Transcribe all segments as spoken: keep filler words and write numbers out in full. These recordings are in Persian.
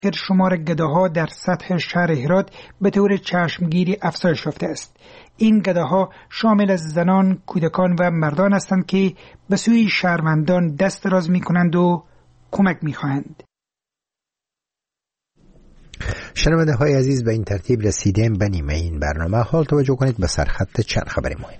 شمار گداها در سطح شهر هرات به طور چشمگیری افزایش یافته است. این گداها شامل از زنان، کودکان و مردان هستند که به سوی شهروندان دست دراز می کنند و کمک می خواهند. شنونده های عزیز، به این ترتیب رسیدیم به نیمه این برنامه. حال توجه کنید به سرخط چند خبر مهم.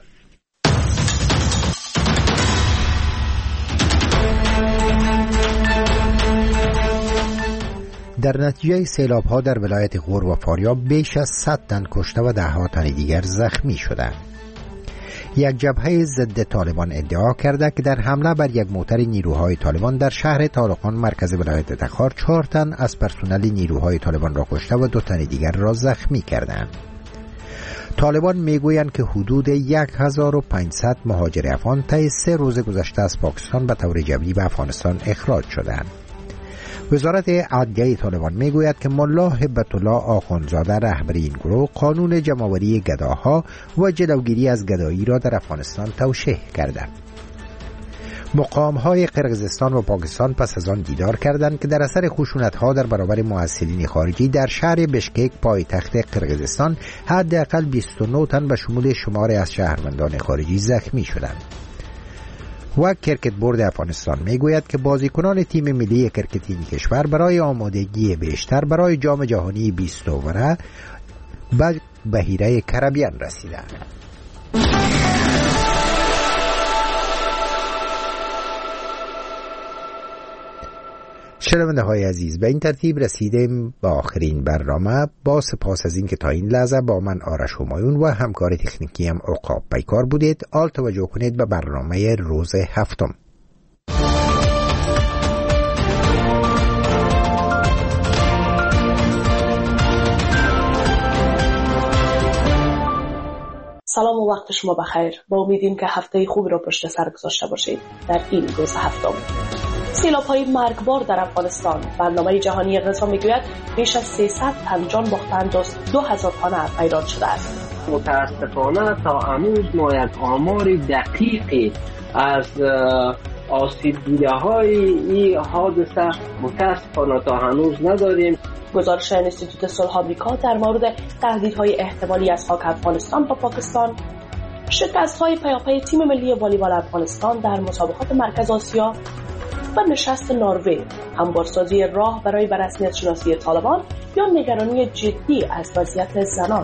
در نتیجه سیلاب ها در ولایت غور و فاریاب بیش از صد تن کشته و ده ها تن دیگر زخمی شدند. یک جبهه ضد طالبان ادعا کرده که در حمله بر یک موتر نیروهای طالبان در شهر طالقان مرکز ولایت تخار چهار تن از پرسنل نیروهای طالبان را کشته و دو تن دیگر را زخمی کردند. طالبان میگویند که حدود هزار و پانصد مهاجر افغان طی سه روز گذشته از پاکستان به طور جبری به افغانستان اخراج شدند. وزارت عدلیه طالبان میگوید که ملا هبت الله آخوندزاده رهبر این گروه قانون جمع‌آوری گداها و جلوگیری از گدایی را در افغانستان توشیح کردند. مقام‌های قرقیزستان و پاکستان پس از آن دیدار کردند که در اثر خشونت‌ها در برابر محصلین خارجی در شهر بشکک پایتخت قرقیزستان حداقل بیست و نه تن به شمول شماری از شهروندان خارجی زخمی شدند. و کرکت بورد افغانستان میگوید که بازیکنان تیم ملی کرکتی این کشور برای آمادگی بیشتر برای جام جهانی بیست اوره به بحیره کربیان رسیدند. شنونده های عزیز، به این ترتیب رسیدیم به آخرین برنامه. با سپاس از این که تا این لحظه با من آرش همایون و همکار تکنیکی هم عقاب پیکار بودید. آل توجه کنید به برنامه روز هفتم. سلام و وقت شما بخیر. با امیدیم که هفته خوبی را پشت سر گذاشته باشید. در این روز هفتم سیلاب‌های مرگبار در افغانستان، برنامه جهانی غذا میگوید بیش از سیصد تن جان باختند و دو هزار خانه ویران شده است. متاسفانه تا هنوز ما یک آمار دقیقی از آسیب دیده‌های این حادثه متاسفانه تا هنوز نداریم. گزارش انستیتوت صلح آمریکا در مورد تهدیدهای احتمالی از خاک افغانستان و پاکستان، شکست‌های پیاپی تیم ملی والیبال افغانستان در مسابقات مرکز آسیا و نشست نروژ، همبارسازی راه برای به رسمیت شناسی طالبان یا نگرانی جدی از وضعیت زنان.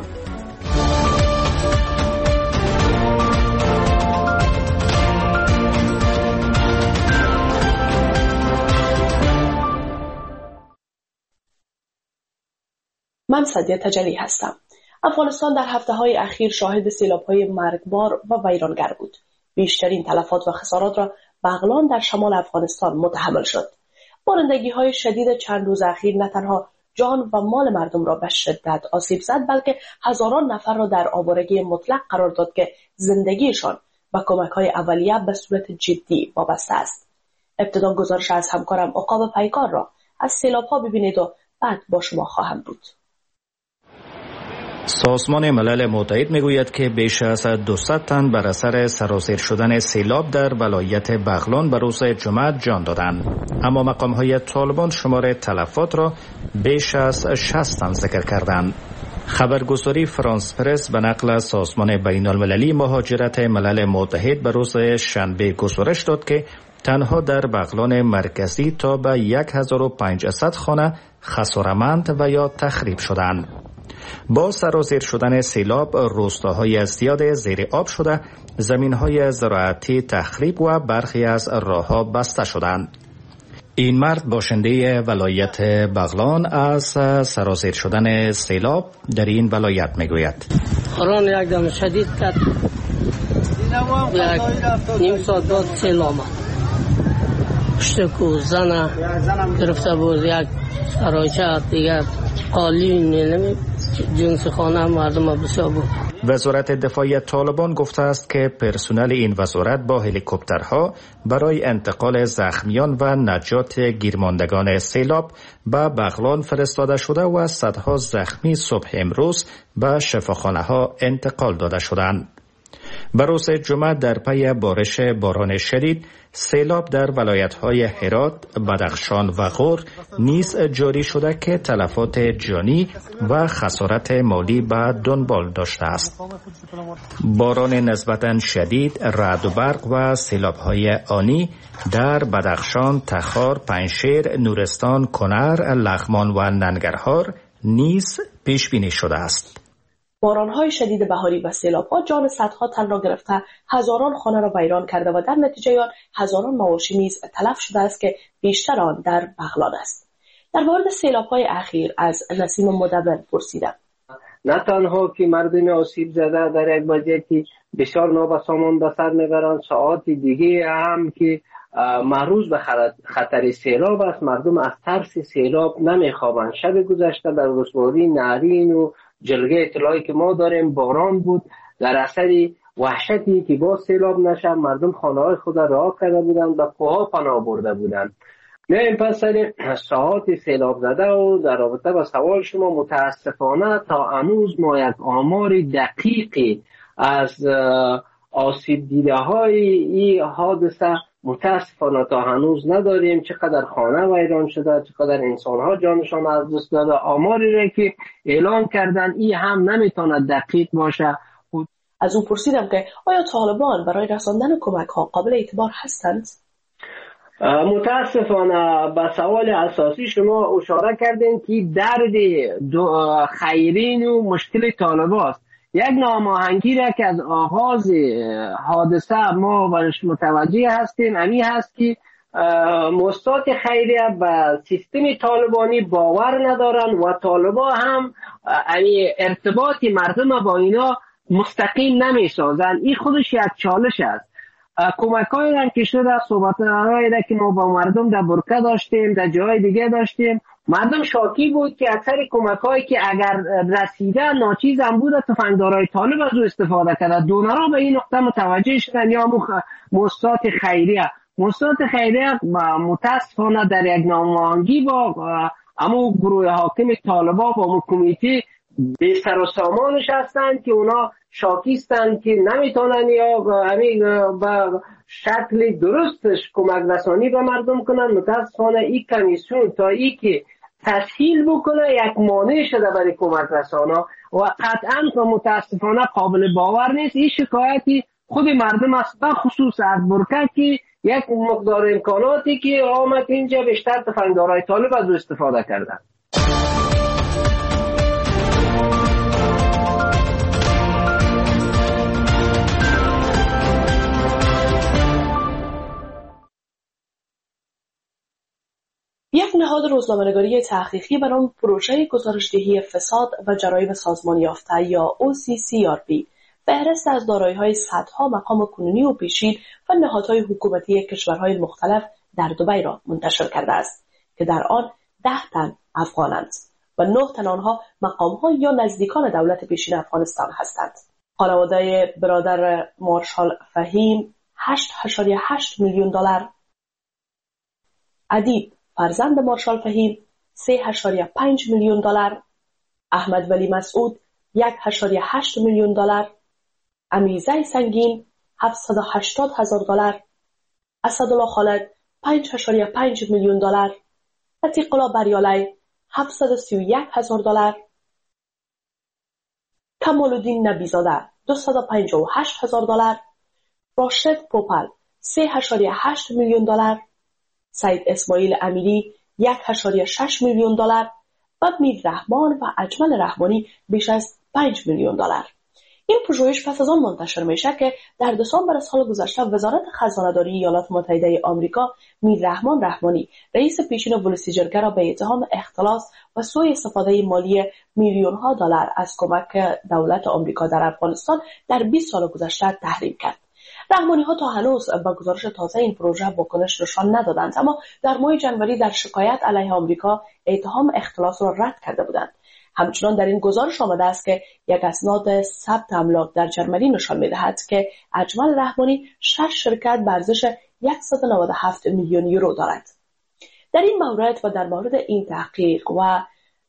من سدیه تجلی هستم. افغانستان در هفته‌های اخیر شاهد سیلاب‌های مرگبار و ویرانگر بود. بیشترین تلفات و خسارات را بغلان در شمال افغانستان متحمل شد. بارندگی‌های شدید چند روز اخیر نه تنها جان و مال مردم را به شدت آسیب زد، بلکه هزاران نفر را در آوارگی مطلق قرار داد که زندگیشان و کمک‌های اولیه به صورت جدی وابسته است. ابتدا گزارش از همکارم عقاب پیکار را از سیلاب‌ها ببینید و بعد با شما خواهم بود. سازمان ملل متحد میگوید که بیش از دویست تن بر اثر سرازیر شدن سیلاب در ولایت بغلان به روز جمعه جان دادند، اما مقام‌های طالبان شمار تلفات را بیش از شصت تن ذکر کردند. خبرگزاری فرانس پرس به نقل سازمان بین المللی مهاجرت ملل متحد به روز شنبه گزارش داد که تنها در بغلان مرکزی تا به هزار و پانصد خانه خسارتمند و یا تخریب شدند. با سرازیر شدن سیلاب روستاهای زیاد زیر آب شده، زمینهای زراعتی تخریب و برخی از راهها بسته شدند. این مرد باشنده ولایت بغلان از سرازیر شدن سیلاب در این ولایت میگوید. قرآن یک دم شدید کرد، یک نیم ساعت بعد سیلاب آمد. پشتکو زن گرفته بود، یک سرایچه دیگر قالی نمی جنس خانه مردم بسیار بود. وزارت دفاع طالبان گفته است که پرسنل این وزارت با هلیکوپترها برای انتقال زخمیان و نجات گیرماندگان سیلاب به بغلان فرستاده شده و صدها زخمی صبح امروز به شفاخانه ها انتقال داده شدند. بروز جمعه در پی بارش باران شدید سیلاب در ولایت‌های هرات، بدخشان و غور نیز جاری شده که تلفات جانی و خسارت مالی به دنبال داشته است. باران نسبتاً شدید، رعد و برق و سیلاب‌های آنی در بدخشان، تخار، پنجشیر، نورستان، کنر، لغمان و ننگرهار نیز پیش بینی شده است. باران‌های شدید بهاری و سیلاب‌ها جان صدها تن را گرفته، هزاران خانه را ویران کرده و در نتیجه آن هزاران مواشی نیز تلف شده است که بیشتر آن در بغلان است. در مورد سیلاب‌های اخیر از نسیم مدبر پرسیدم. نه تنها که مردم آسیب زده در یک وضعیتی بسیار نابسامان به سر میبرند، ساعات دیگه هم که معروض به خطر سیلاب است، مردم از ترس سیلاب نمیخوابند. شب گذشته در رسواری نارین و جلگه اطلاعی که ما داریم باران بود، در اثر وحشتی که با سیلاب نشه مردم خانه‌های خود را رها کرده بودند و کوه‌ها پناه برده بودند. میایم پس سر ساعات سیلاب زده و در رابطه با سوال شما، متاسفانه تا هنوز ما یک آمار دقیقی از آسیب دیده های این حادثه متاسفانه تا هنوز نداریم. چقدر خانه ویران شده، چقدر انسان ها جانشان از دست داده، آماری را که اعلان کردن این هم نمیتونه دقیق باشه. از او پرسیدم که آیا طالبان برای رساندن کمک ها قابل اعتبار هستند؟ متاسفانه به سوال اساسی شما اشاره کردین که درد خیرین و مشکل طالبان است. یک ناماهنگی را که از آغاز حادثه ما برش متوجه هستیم امی هست که مؤسسات خیریه به سیستم طالبانی باور ندارن و طالبان هم امی ارتباط مردم با اینا مستقیم نمی سازن. این خودش یک چالش است. کمک های را که شده، صحبت هایی را که ما با مردم در برکه داشتیم، در جای دیگه داشتیم، مردم شاکی بود که اکثر کمک هایی که اگر رسیده ناچیز هم بود تفنگدارای طالب از او استفاده کرده. دونرها به این نقطه متوجه شدن یا مؤسسات خیریه مؤسسات خیریه متاسفانه در یک ناماهنگی با اما گروه حاکم طالبان با اما کمیته به سر و سامانش هستند که اونا شاکیستند که نمیتونن یا همین با شکل درستش کمک رسانی به مردم کنن. متاسفانه این کمیسیون تا ای که تسهیل بکنه یک مانع شده برای کمک رسانا و قطعا متاسفانه قابل باور نیست. این شکایتی خود مردم است، به خصوص از برکه که یک مقدار امکاناتی که آمد اینجا بیشتر تفنگدارای طالب از او استفاده کردن. یک نهاد روزنامه‌نگاری تحقیقی به نام پروژه گزارشدهی فساد و جرایم سازمان یافته یا او سی سی آر پی فهرست از دارایی‌های صدها مقام کنونی و پیشین و نهادهای حکومتی کشورهای مختلف در دبی را منتشر کرده است که در آن ده تن افغانند و نه تن آنها مقام‌ها یا نزدیکان دولت پیشین افغانستان هستند. خانواده برادر مارشال فهیم هشت و هشت میلیون دلار، ادیب فرزند مارشال فهیم سه و پنج میلیون دلار، احمد ولی مسعود یک و هشت میلیون دلار، امیرزی سنگین هفتصد و هشتاد هزار دلار، اسدالله خالد پنج و پنج میلیون دلار، عتیق الله بریالی هفتصد و سی و یک هزار دلار، کمال الدین نبیزاده دویست و پنجاه و هشت هزار دلار، راشد پوپل سه و هشت میلیون دلار، سید اسماعیل امیری یک و شش میلیون دلار و میر رحمان و اجمل رحمانی بیش از پنج میلیون دلار. این پژوهش پس از آن منتشر میشه که در دسامبر سال گذشته وزارت خزانه‌داری ایالات متحده آمریکا میر رحمان رحمانی رئیس پیشین ولسیجرگه را به اتهام اختلاس و سوء استفاده مالی میلیون ها دلار از کمک دولت آمریکا در افغانستان در بیست سال گذشته تحریم کرد. رحمانی ها تا هنوز با گزارش تازه این پروژه واکنش نشان ندادند، اما در ماه ژانویه در شکایت علیه آمریکا اتهام اختلاس را رد کرده بودند. همچنان در این گزارش آمده است که یک اسناد ثبت املاک در جرمنی نشان می‌دهد که اجمل رحمانی شش شرکت به ارزش صد و نود و هفت میلیون یورو دارد. در این مورد و در مورد این تحقیق و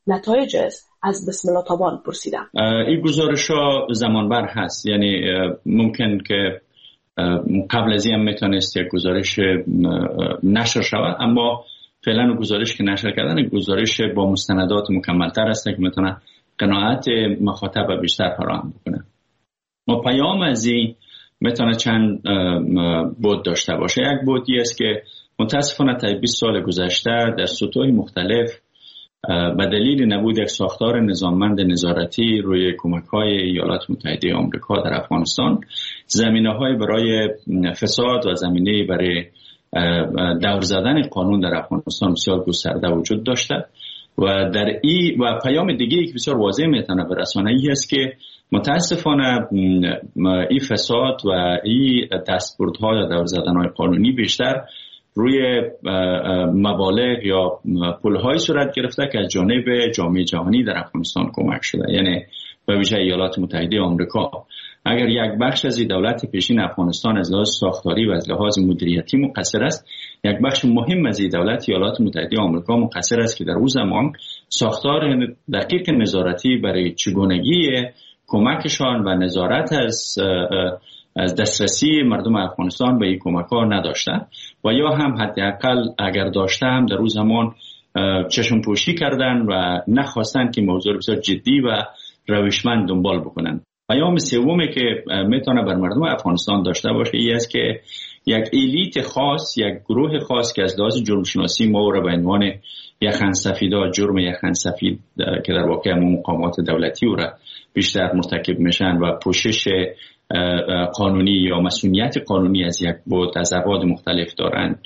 نتایج است؟ از بسم الله تابان پرسیدم. این گزارش ها زمانبر هست، یعنی ممکن که قبل از این هم میتونست یک گزارش نشر شود، اما فعلا گزارش که نشر کردن گزارش با مستندات مکملتر است که میتونه قناعت مخاطب بیشتر فراهم بکنه. ما پیام از این میتونه چند بود داشته باشه. یک بودی است که متاسفانه تا بیست سال گذشته در سطوح مختلف به دلیل نبود یک ساختار نظاممند نظارتی روی کمک‌های ایالات متحده آمریکا در افغانستان، زمینه‌های برای فساد و زمینه برای دور زدن قانون در افغانستان بسیار گسترده وجود داشته و در این و پیام دیگه که بسیار واضح میتونه برسانه ای است که متاسفانه این فساد و این دستبردها یا دور زدن‌های قانونی بیشتر روی مبالغ یا پول‌های صورت گرفته که از جانب جامعه جهانی در افغانستان کمک شده، یعنی به ویژه ایالات متحده آمریکا. اگر یک بخش از دولت پیشین افغانستان از لحاظ ساختاری و از لحاظ مدیریتی مقصر است، یک بخش مهم از دولت ایالات متحده آمریکا مقصر است که در اون زمان ساختار دقیق نظارتی برای چگونگی کمکشان و نظارت از از دسترسی مردم افغانستان به این کمک‌ها نداشتند و یا هم حداقل اگر داشته هم در اون زمان چشم پوشی کردن و نخواستن که موضوع بسیار جدی و روشمند دنبال بکنن. پیام سومی که میتونه بر مردم افغانستان داشته باشه این است که یک الیت خاص، یک گروه خاص که از لحاظ جرم شناسی ما را به عنوان یخن سفیدا، جرم یخن سفید که در واقع مقامات دولتی او را بیشتر مرتکب میشن و پوشش قانونی یا مسئولیت قانونی از یک بود از ابعاد مختلف دارند.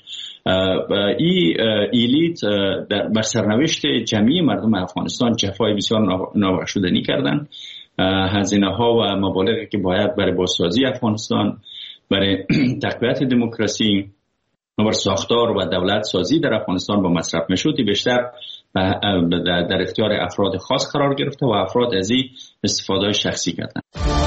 این الیت بر سرنوشت جمعی مردم افغانستان جفای بسیار نابخشودنی کردند. هزینه ها و مبالغی که باید برای بازسازی افغانستان، برای تقویت دموکراسی و بر ساختار و دولت سازی در افغانستان با مصرف میشد بیشتر در اختیار افراد خاص قرار گرفته و افراد از این استفاده شخصی کردند.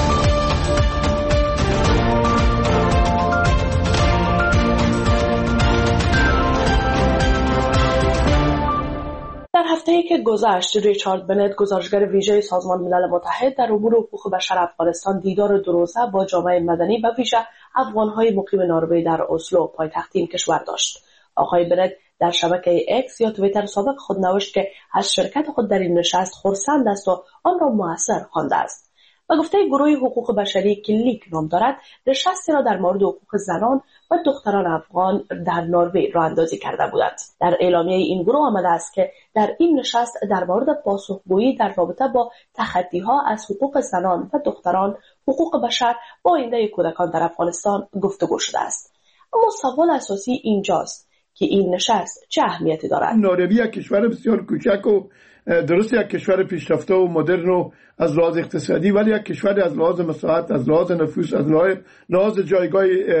در هفته‌ای که گذشت، ریچارد بنت، گزارشگر ویژه سازمان ملل متحد در امور حقوق بشر افغانستان، دیدار دو روزه با جامعه مدنی و ویژه افغان‌های مقیم نروژ در اسلو، پایتخت این کشور داشت. آقای بنت در شبکه اکس یا توییتر سابق خود نوشت که از شرکت خود در این نشست خرسند است و آن را مؤثر خوانده است و گفته گروه حقوق بشری که لیک نام دارد نشستی را در مورد حقوق زنان و دختران افغان در نروژ راه اندازی کرده بودند. در اعلامیه این گروه آمده است که در این نشست در مورد پاسخگویی در رابطه با تخطی‌ها از حقوق زنان و دختران، حقوق بشر و آینده کودکان در افغانستان گفتگو شده است. اما سوال اساسی اینجاست که این نشست چه اهمیتی دارد؟ نروژ یک کشور بسیار کوچک و درست یک کشور پیشرفته و مدرن و از لحاظ اقتصادی، ولی یک کشور از لحاظ مساحت، از لحاظ نفوس، از لحاظ جایگاه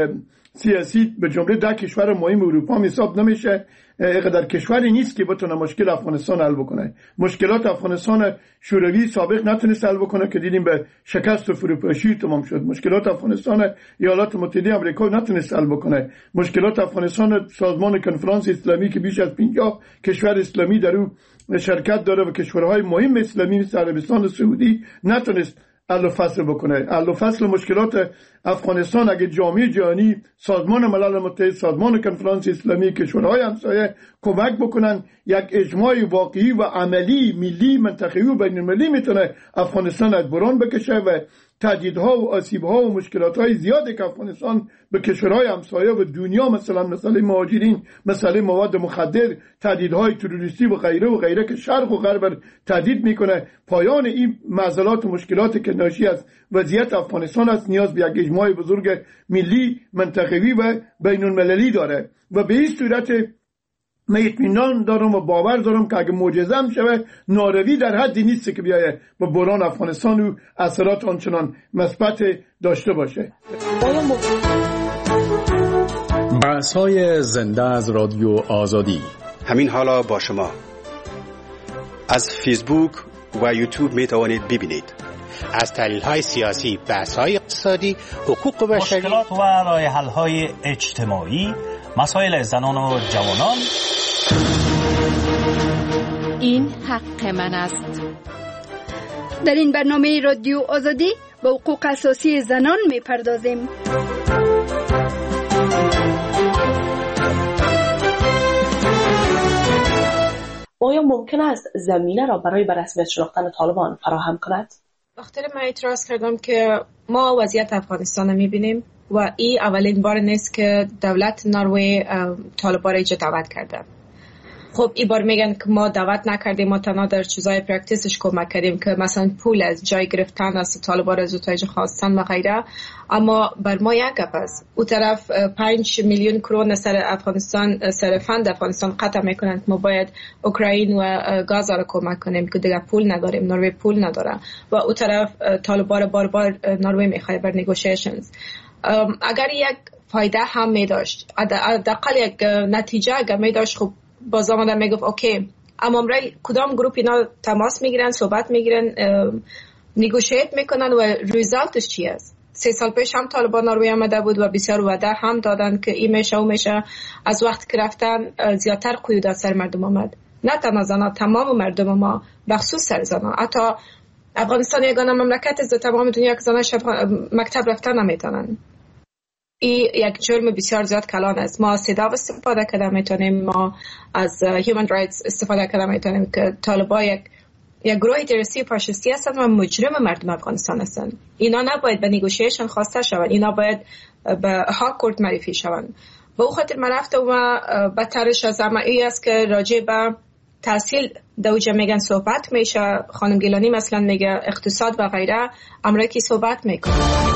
سیاسی به جمله ده کشور مهم اروپا حساب نمیشه. اینقدر کشوری نیست که بتونه مشکل افغانستان حل بکنه. مشکلات افغانستان شوروی سابق نتونست حل بکنه که دیدیم به شکست و فروپاشی تمام شد. مشکلات افغانستان ایالات متحده آمریکا نتونست حل بکنه. مشکلات افغانستان سازمان کنفرانس اسلامی که بیش از پنجاه کشور اسلامی در او شرکت داره و کشورهای مهم اسلامی مثل عربستان سعودی نتونست حل و فصل بکنه. حل و فصل مشکلات افغانستان اگه جامعه جهانی، سازمان ملل متحد، سازمان کنفرانس اسلامی، کشورهای همسایه کمک بکنن، یک اجماع واقعی و عملی ملی، منطقه‌ای و بین‌المللی میتونه افغانستان از بحران بکشه و تهدیدها و آسیبها و مشکلات‌های زیادی که افغانستان به کشورهای همسایه و دنیا، مثلا مسئله مهاجرین، مسئله مواد مخدر، تهدیدهای تروریستی و غیره و غیره که شرق و غرب تهدید میکنه، پایان این معضلات و مشکلات که ناشی از وضعیت افغانستان است نیاز به یک اجماع بزرگ ملی، منطقه‌ای و بین‌المللی داره و به این صورت من اطمینان دارم و باور دارم که اگه معجزه هم شود نروژ در حدی نیست که بیایه با بحران افغانستان و اثرات آنچنان مثبت داشته باشه. بحث‌های زنده از رادیو آزادی همین حالا با شما از فیسبوک و یوتیوب می توانید ببینید. از تحلیل‌های سیاسی، بحث‌های اقتصادی، حقوق بشری، مشکلات و راه‌حل‌های اجتماعی، مسائل زنان و جوانان. این حق من است. در این برنامه رادیو آزادی به حقوق اساسی زنان می پردازیم. آیا ممکن است زمینه را برای بررسمیت شناختن طالبان فراهم کند؟ وقتی من اعتراض کردم که ما وضعیت افغانستان رو میبینیم و این اولین بار نیست که دولت نروژ طالبان را اینجا دعوت کرده. خب این بار میگن که ما دعوت نکردیم، ما تنها در چیزای پرکتیسش کمک کردیم که مثلا پول از جای گرفتن از طالبان از اوتایج خواستن و غیره. اما بر ما یک گپ است، او طرف پنج میلیون کرون سر افغانستان، سر فند افغانستان قطع میکنند. ما باید اوکراین و گاز را کمک کنیم که دیگه پول نداریم، نروژ پول نداره و او طرف طالبان بار بار نروژ میخواد بر نیگوشیشنز. اگر یک فایده هم می داشت، حداقل یک نتیجه اگر می داشت، خب باز آمدن میگفت اوکی. اما امرای کدام گروپ اینا تماس میگیرن، صحبت میگیرن، نیگوشیت میکنن و ریزالتش چی است؟ سه سال پیش هم طالبان نروژ آمده بود و بسیار وعده هم دادن که این میشه و میشه. از وقت که رفتن زیادتر قیودات سر مردم آمد، نه تنها زنان، تمام مردم ما، بخصوص سر زنان. حتی افغانستان یگانه مملکت است تمام دنیا که زنان مکتب رفتن نمیتونن. این یک جرم بسیار زیاد کلان است. ما از صدا استفاده کرده میتونیم، ما از هیومن رایتس استفاده کرده میتونیم که طالبان یک یک گروه تروریستی فاشیستی هستند و مجرم مردم افغانستان هستند. اینا نباید به نیگوشیشن خواسته شوند، اینا باید به ها کورت معرفی شوند. به او خاطر من رفتم و بدترش از همه ای است که راجع به تحصیل دوجه میگن صحبت میشه. خانم گیلانی مثلا میگه اقتصاد و غیره، امریکی صحبت میکنه.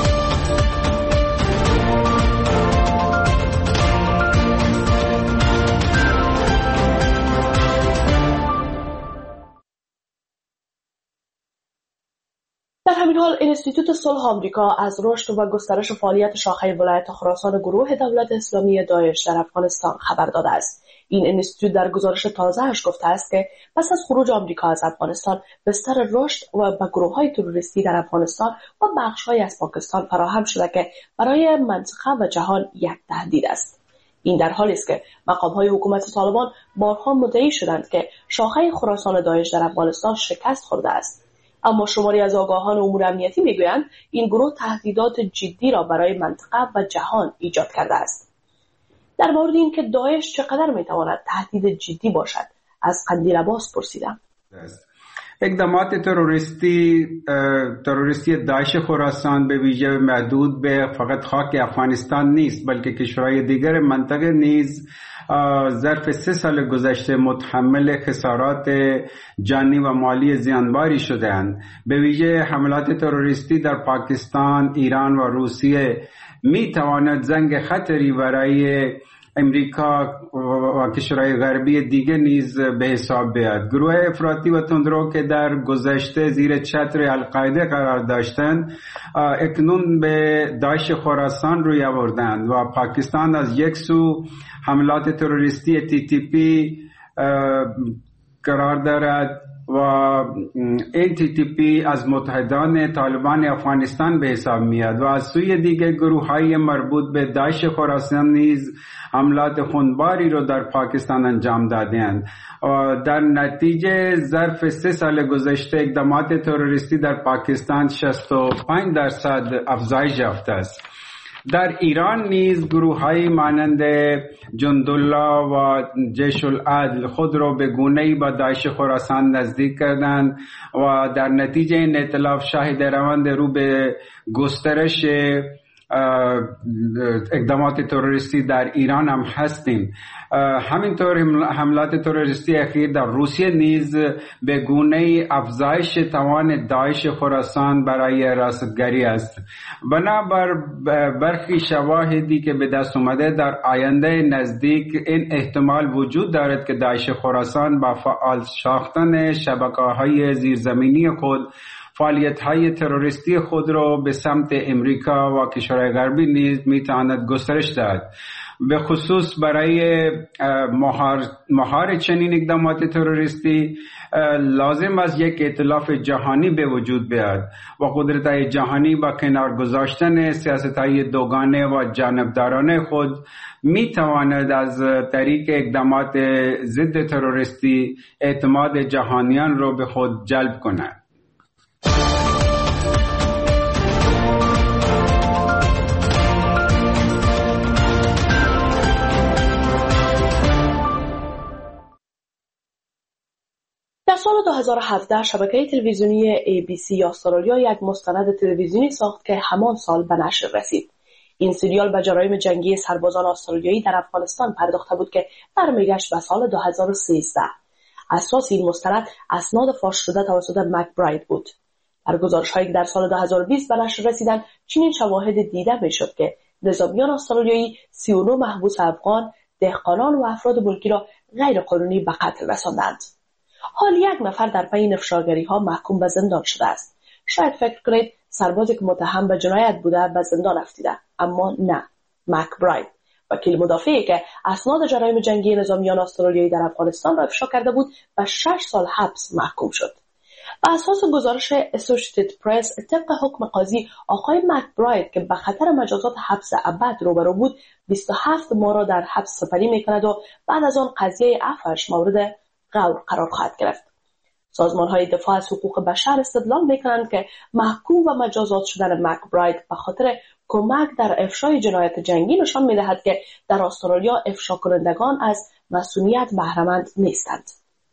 در همین حال انستیتوت صلح آمریکا از رشد و گسترش فعالیت شاخه ولایت خراسان گروه دولت اسلامی داعش در افغانستان خبر داده است. این انستیتوت در گزارش تازه‌اش گفته است که پس از خروج آمریکا از افغانستان بستر رشد و به گروه‌های تروریستی در افغانستان و بخش‌هایی از پاکستان فراهم شده که برای منطقه و جهان یک تهدید است. این در حالی است که مقام‌های حکومت طالبان بارها مدعی شدند که شاخه خراسان داعش در افغانستان شکست خورده است. اما شماری از آگاهان امور امنیتی میگویند این گروه تهدیدات جدی را برای منطقه و جهان ایجاد کرده است. در مورد این که داعش چقدر میتواند تهدید جدی باشد از قندیل عباس پرسیدم. اقدامات تروریستی تروریستی داعش خراسان به ویژه محدود به فقط خاک افغانستان نیست، بلکه کشورهای دیگر منطقه نیز ظرف سه سال گذشته متحمل خسارات جانی و مالی زیانباری شده‌اند. به ویژه حملات تروریستی در پاکستان، ایران و روسیه می تواند زنگ خطری برای امریکا و کشورهای غربی دیگه نیز به حساب بیاد. گروه افراطی و تندرو که در گذشته زیر چتر القاعده قرار داشتند اکنون به داعش خراسان روی آوردند و پاکستان از یک سو حملات تروریستی تی تی پی قرار دارد و این تی تی پی از متحدان طالبان افغانستان به حساب میاد و از سوی دیگه گروه های مربوط به داعش خراسان نیز حملات خونباری رو در پاکستان انجام دادند و در نتیجه ظرف سه سال گذشته اقدامات تروریستی در پاکستان شصت و پنج درصد افزایش یافته است. در ایران نیز گروه‌هایی مانند جندالله و جیش العدل خود را به گونه‌ای با داعش خراسان نزدیک کردند و در نتیجه این ائتلاف شاهد روند رو به گسترش اقدامات تروریستی در ایران هم هستیم. همینطور حملات تروریستی اخیر در روسیه نیز به گونه افزایش توان داعش خراسان برای رصدگری است. بنابر برخی شواهدی که به دست اومده در آینده نزدیک این احتمال وجود دارد که داعش خراسان با فعال ساختن شبکه‌های زیرزمینی خود فعالیت‌های تروریستی خود را به سمت امریکا و کشورهای غربی نیز می‌تواند گسترش دهد. به خصوص برای مهار, مهار چنین اقدامات تروریستی لازم است یک ائتلاف جهانی به وجود بیاد و قدرت‌های جهانی با کنار گذاشتن سیاست‌های دوگانه و جانبدارانه خود می تواند از طریق اقدامات ضد تروریستی اعتماد جهانیان را به خود جلب کند. در سال دو هزار و هفده شبکه تلویزیونی ای بی سی استرالیا یک مستند تلویزیونی ساخت که همان سال به نشر رسید. این سریال به جرایم جنگی سربازان استرالیایی در افغانستان پرداخته بود که برمیگشت به سال دو هزار و سیزده. اساس این مستند اسناد فاش شده توسط مکبراید بود. در گزارش‌هایی که در سال دو هزار و بیست به نشر رسیدند، چنین شواهد دیده می‌شد که نظامیان استرالیایی سی و نه محبوس افغان، دهقانان و افراد ملکی را غیرقانونی به قتل رساندند. حال یک نفر در پی افشاگری‌ها محکوم به زندان شده است. شاید فکر کنید سربازی که متهم به جنایت بوده به زندان رفتیده، اما نه. مکبراید، وکیل مدافعی که اسناد جرایم جنگی نظامیان استرالیایی در افغانستان را افشا کرده بود، به شش سال حبس محکوم شد. بر اساس گزارش اسوسییتد پرس، طبق حکم قاضی، آقای مکبراید که به خطر مجازات حبس ابد روبرو بود، بیست و هفت ماه را در حبس سپری می‌کند و بعد از آن قضیه عفوش مورد غور قرار خواهد گرفت. سازمان‌های دفاع از حقوق بشر استدلال می‌کنند که محکوم و مجازات شدن مکبراید به خاطر کمک در افشای جنایت جنگی نشان می‌دهد که در استرالیا افشا کنندگان از مسئولیت بهره‌مند نیستند.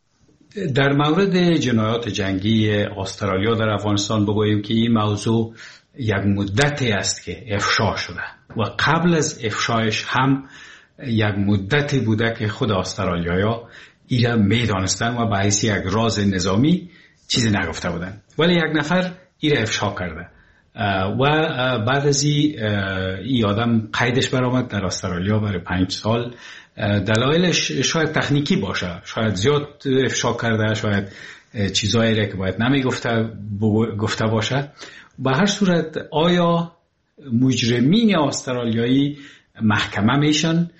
در مورد جنایات جنگی استرالیا در افغانستان بگوییم که این موضوع یک مدتی است که افشا شده و قبل از افشایش هم یک مدتی بوده که خود استرالیایا ایرا میدانستن و به حیث یک راز نظامی چیزی نگفته بودن، ولی یک نفر ایرا افشا کرده و بعد از این آدم قیدش برآمد در استرالیا برای پنج سال. دلایلش شاید تکنیکی باشه، شاید زیاد افشا کرده، شاید چیزایی را که باید نمیگفته گفته باشه. به هر صورت آیا مجرمین استرالیایی محکمه میشن؟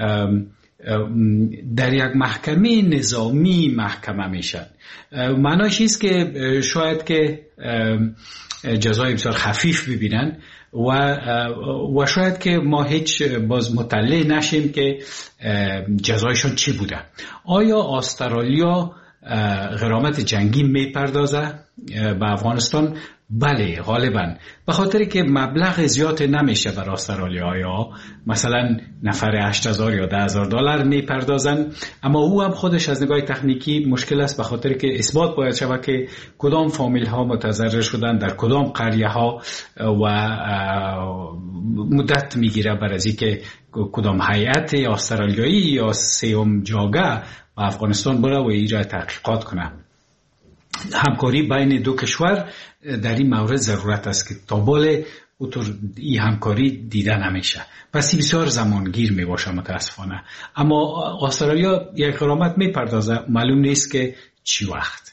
در یک محکمه نظامی محکمه میشن. معناش است که شاید که جزای بسیار خفیف ببینن و و شاید که ما هیچ باز مطلع نشیم که جزایشون چی بوده. آیا استرالیا غرامت جنگی میپردازه به افغانستان؟ بله، غالبا به خاطر که مبلغ زیاد نمیشه برای استرالیایا، مثلا نفر هشت هزار یا ده هزار دلار میپردازن، اما او هم خودش از نگاه تکنیکی مشکل است، به خاطر که اثبات باید شود که کدام فامیل ها متضرر شدن در کدام قریه ها و مدت میگیره برای از اینکه کدام هیئت استرالیایی یا سیوم جاگه و افغانستان بره و ایجا تحقیقات کنه. همکاری بین دو کشور در این مورد ضرورت است که تا بال اوتر این همکاری دیده نمیشه، پس بسیار زمانگیر می باشه متاسفانه. اما استرالیا یک غرامت می پردازه، معلوم نیست که چی وقت.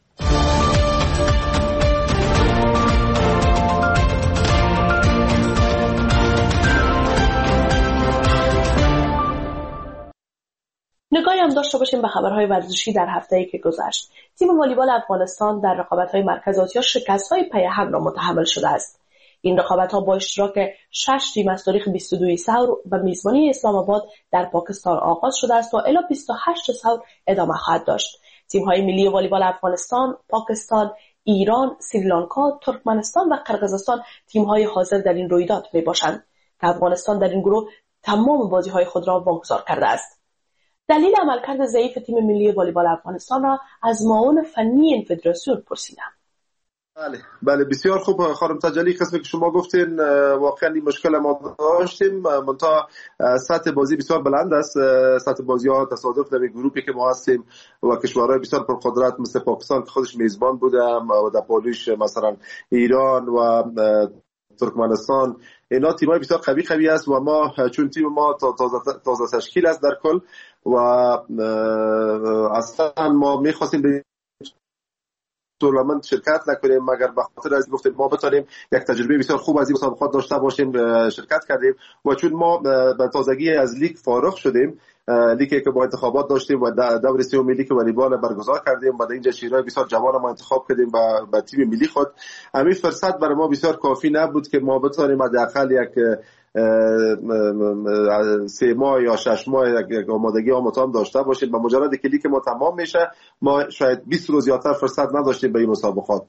نگاهی هم داشته باشیم به خبرهای ورزشی در هفته‌ای که گذشت. تیم والیبال افغانستان در رقابت‌های مرکز آسیا شکست‌های پی هم را متحمل شده است. این رقابت‌ها با اشتراک شش تیم از تاریخ بیست و دو ثور به میزبانی اسلام آباد در پاکستان آغاز شده است و الی بیست و هشت ثور ادامه خواهد داشت. تیم‌های ملی والیبال افغانستان، پاکستان، ایران، سریلانکا، ترکمنستان و قرقیزستان تیم‌های حاضر در این رویداد میباشند که افغانستان در این گروه تمام بازی‌های خود را واگذار کرده است. دلیل عملکرد ضعیف تیم ملی والیبال افغانستان را از معاون فنی این فدراسیون پرسیدم. بله بله بسیار خوب خانم تجلی، قسمی که شما گفتین واقعا این مشکل ما داشتیم، منتها سطح بازی بسیار بلند است. سطح بازی ها تصادف در گروهی که ما هستیم و کشورهای بسیار پرقدرت مثل پاکستان که خودش میزبان بوده و در پالیش مثلا ایران و ترکمنستان، اینا تیمای بسیار قوی قوی است و ما چون تیم ما تازه تازه تشکیل است در کل و اصلا ما می‌خواستیم به تورنمنت شرکت نکنیم مگر به خاطر از گفتیم ما بتونیم یک تجربه بسیار خوب از این مسابقات داشته باشیم. شرکت کردیم و چون ما به تازگی از لیگ فارغ شدیم، لیگی که با انتخابات داشتیم و دور سوم لیگ والیبال برگزار کردیم و در اینجا شیرای بسیار جوان ما انتخاب کردیم با با تیم ملی خود. همین فرصت برای ما بسیار کافی نبود که ما بتونیم حداقل یک سه ماه یا شش ماه یک آمادگی آماتام داشته باشیم. با مجرد که لیگ ما تمام میشه ما شاید بیست روز زیادتر فرصت نداشتیم به این مسابقات.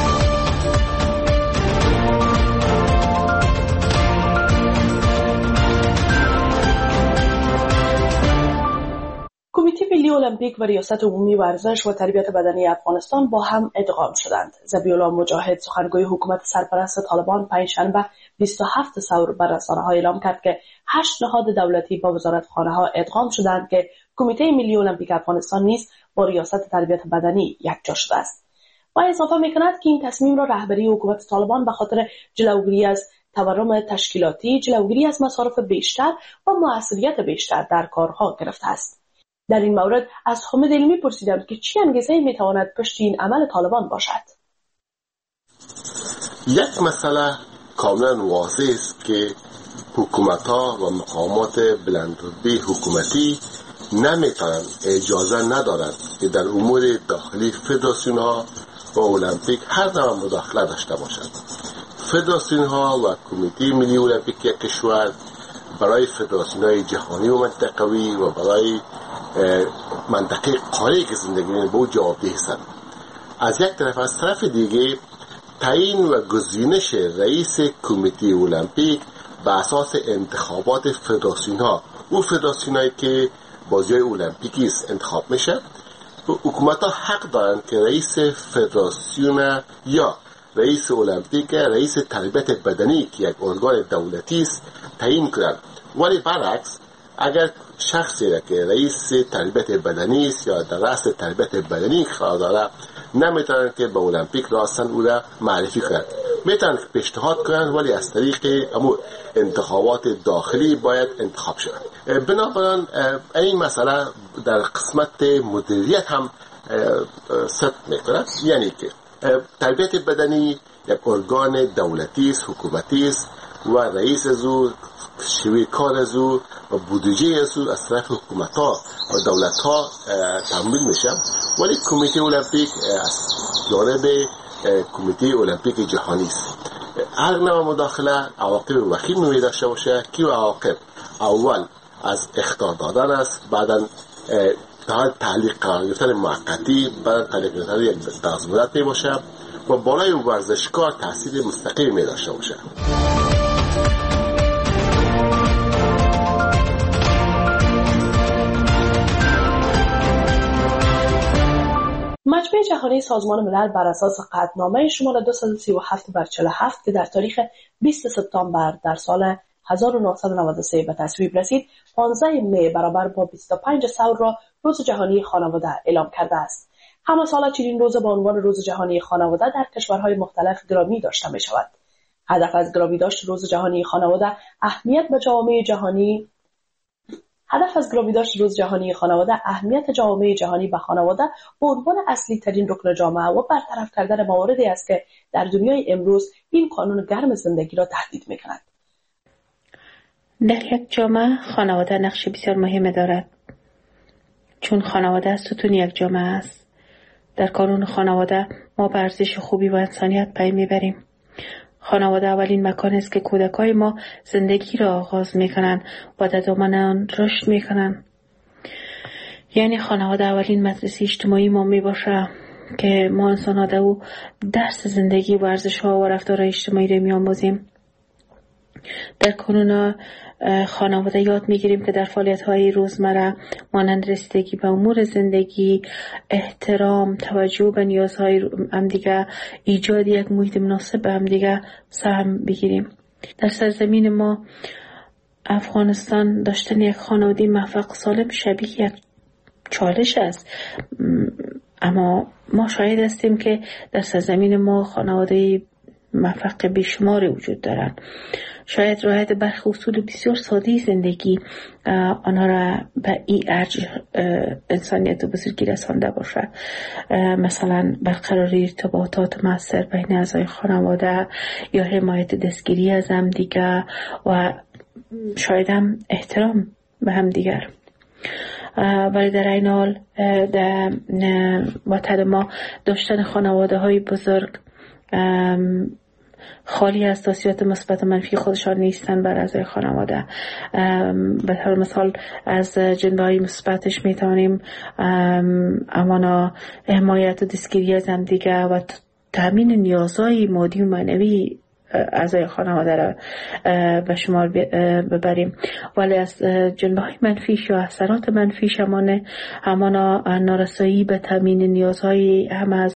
کمیته ملی المپیک و ریاست عمومی ورزش و تربیت بدنی افغانستان با هم ادغام شدند. ذبیحالله مجاهد سخنگوی حکومت سرپرست طالبان پنجشنبه بیست و هفت ثور بر رسانه‌ها اعلام کرد که هشت نهاد دولتی با وزارتخانه‌ها ادغام شدند که کمیته ملی المپیک افغانستان نیز با ریاست تربیت بدنی یکجا شده است. و اضافه می‌کند که این تصمیم را رهبری حکومت طالبان به خاطر جلوگیری از تورم تشکیلاتی، جلوگیری از مصارف بیشتر و موثریت بیشتر در کارها گرفته است. در این مورد از حامد علمی پرسیدم که چه انگیزه‌ای میتواند پشت این عمل طالبان باشد. یک مسئله کاملا واضح است که حکومت‌ها و مقامات بلندرتبه حکومتی نمیتونن اجازه ندارند که در امور داخلی فدراسیون‌ها و المپیک هر نوع مداخله داشته باشند. فدراسیون‌ها و کمیته ملی المپیک کشور برای فدراسیون‌های جهانی و منطقوی و برای منطقه قاره که زندگی می‌کنند به او جوابدeh هستند. از یک طرف، از طرف دیگه تعیین و گزینش رئیس کمیته المپیک به اساس انتخابات فدراسیون‌ها، او فدراسیون‌هایی که بازی‌های المپیکی انتخاب میشه، حکومت‌ها حق دارند که رئیس فدراسیون یا رئیس المپیک، رئیس تربیت بدنی که یک ارگان دولتی است تعیین کنند. ولی برعکس، اگر شخصی را که رئیس تربیت بدنی است یا در رأس تربیت بدنی قرار داره، نمیتونن که به المپیک راستن او را معرفی کنند. میتونن پیشنهاد کنند ولی از طریق امور انتخابات داخلی باید انتخاب شوند. بنابراین این مسئله در قسمت مدیریت هم ست میکنه، یعنی که تربیت بدنی یک ارگان دولتی است، حکومتی است و رئیس از او، شیوه کار از او و بودجه از او از طرف حکومت‌ها و دولت‌ها تمویل میشه. ولی کمیته المپیک از جانب کمیته المپیک جهانی است. هر نوع مداخله عواقب وخیم می داشته باشه که عواقب اول از اخطار دادن است، بعداً تعلیق قرار گرفتن موقتی، بعد تعلیق گرفتن یک دستمزد می باشه و بالای ورزشکار تاثیر مستقیم می داشته باشه. مجمع جهانی سازمان ملل بر اساس قطعنامه شماره دویست و سی و هفت بر چهل و هفت که در تاریخ بیست سپتامبر در سال هزار و نهصد و نود و سه به تصویب رسید، پانزده می برابر با بیست و پنج ثور را روز جهانی خانواده اعلام کرده است. همه سال چنین روز با عنوان روز جهانی خانواده در کشورهای مختلف گرامی داشته می شود. هدف از گرامی داشت روز جهانی خانواده اهمیت به جامعه جهانی هدف از گرامی داشت روز جهانی خانواده اهمیت جامعه جهانی به خانواده به عنوان اصلی ترین رکن جامعه و برطرف کردن مواردی است که در دنیای امروز این قانون گرم زندگی را تهدید می‌کند. در یک جامعه خانواده نقش بسیار مهم دارد، چون خانواده ستون یک جامعه است. در قانون خانواده ما به ارزش خوبی و انسانیت پی میبریم. خانواده اولین مکان است که کودکای ما زندگی را آغاز میکنند و در دامن آن رشد میکنند. یعنی خانواده اولین مدرسه اجتماعی ما میباشه که ما انسان ها در او درس زندگی و ارزش ها و رفتار اجتماعی را میآموزیم. در کانون خانواده یاد میگیریم که در فعالیت های روزمره مانند رسیدگی به امور زندگی، احترام، توجه به نیازهای همدیگه، ایجاد یک محیط مناسب به همدیگه سهم بگیریم. در سرزمین ما افغانستان داشتن یک خانواده موفق سالم شبیه یک چالش است، اما ما شاهد هستیم که در سرزمین ما خانواده مفقه بیشماری وجود دارند. شاید رعایت برخی اصول بسیار ساده زندگی آنها را به این ارج انسانیت و بزرگی رسانده باشد. مثلا برقراری ارتباطات مؤثر بین اعضای خانواده یا حمایت دستگیری از هم دیگر و شاید هم احترام به هم دیگر. ولی در این حال در وطن ما داشتن خانواده های بزرگ خالی از تاثیرات مثبت و منفی خودشان نیستن بر اعضای خانواده. به طور مثال از جنبه های مثبتش میتونیم امانا حمایت و دستگیری از هم دیگه و تامین نیازهای مادی و معنوی اعضای خانواده را به شمار ببریم. ولی از جنبه های منفیش یا اثرات منفیش همانه همانا نارسایی به تامین نیازهای هم از